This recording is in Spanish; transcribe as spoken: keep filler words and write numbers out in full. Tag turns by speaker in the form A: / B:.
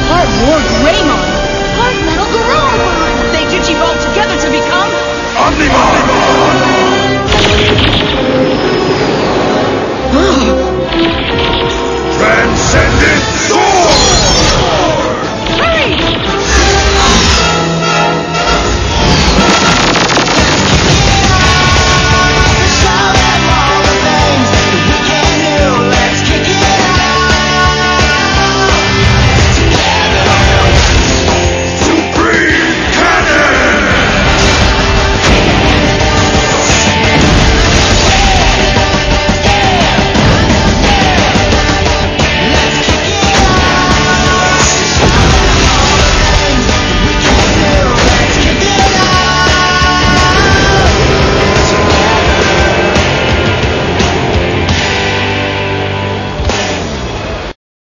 A: Part War Greymon.
B: Part Metal Gorilla.
A: They Digivolve together to become...
C: Omnimon!